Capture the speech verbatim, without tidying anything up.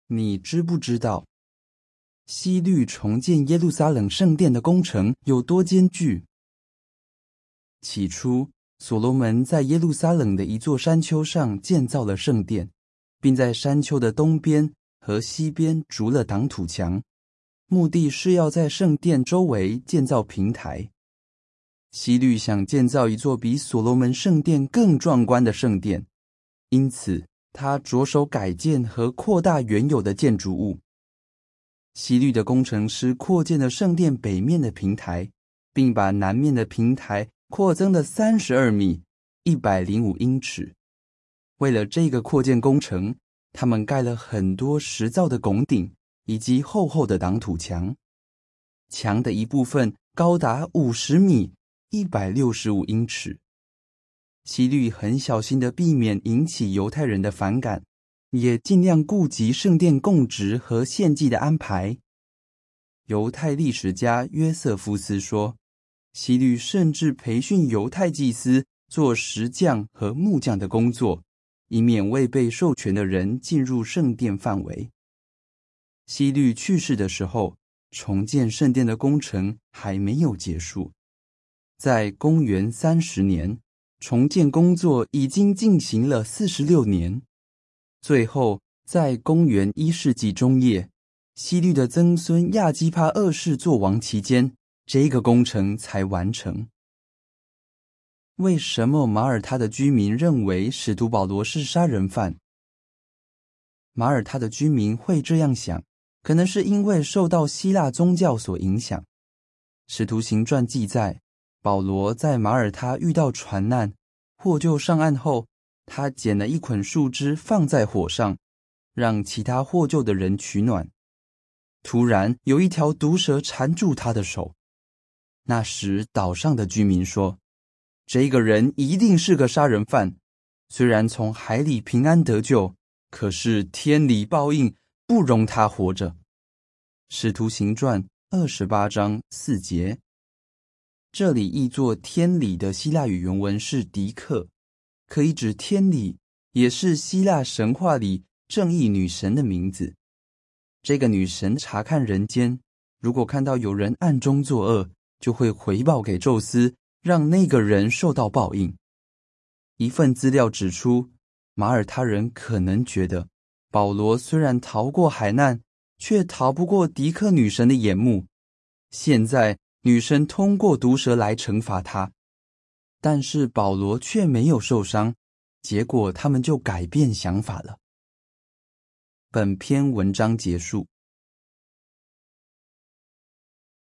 你知不知道，希律重建耶路撒冷圣殿的工程有多艰巨？起初，所罗门在耶路撒冷的一座山丘上建造了圣殿，并在山丘的东边和西边筑了挡土墙，目的是要在圣殿周围建造平台。希律想建造一座比所罗门圣殿更壮观的圣殿，因此他着手改建和扩大原有的建筑物。希律的工程师扩建了圣殿北面的平台，并把南面的平台扩增了三十二米，一百零五英尺。为了这个扩建工程，他们盖了很多石造的拱顶以及厚厚的挡土墙。墙的一部分高达五十米，一百六十五英尺。希律很小心地避免引起犹太人的反感，也尽量顾及圣殿供职和献祭的安排。犹太历史家约瑟夫斯说，希律甚至培训犹太祭司做石匠和木匠的工作，以免未被授权的人进入圣殿范围。希律去世的时候，重建圣殿的工程还没有结束。在公元三十年，重建工作已经进行了四十六年。最后，在公元一世纪中叶，希律的曾孙亚基帕二世作王期间，这个工程才完成。为什么马耳他的居民认为使徒保罗是杀人犯？马耳他的居民会这样想，可能是因为受到希腊宗教所影响。使徒行传记载，保罗在马耳他遇到船难，获救上岸后，他捡了一捆树枝放在火上，让其他获救的人取暖。突然有一条毒蛇缠住他的手。那时岛上的居民说，这个人一定是个杀人犯，虽然从海里平安得救，可是天理报应，不容他活着。使徒行传二十八章四节。这里译作天理的希腊语原文是狄克，可以指天理，也是希腊神话里正义女神的名字。这个女神察看人间，如果看到有人暗中作恶，就会回报给宙斯，让那个人受到报应。一份资料指出，马耳他人可能觉得，保罗虽然逃过海难，却逃不过狄克女神的眼目。现在女神通过毒蛇来惩罚他，但是保罗却没有受伤，结果他们就改变想法了。本篇文章结束。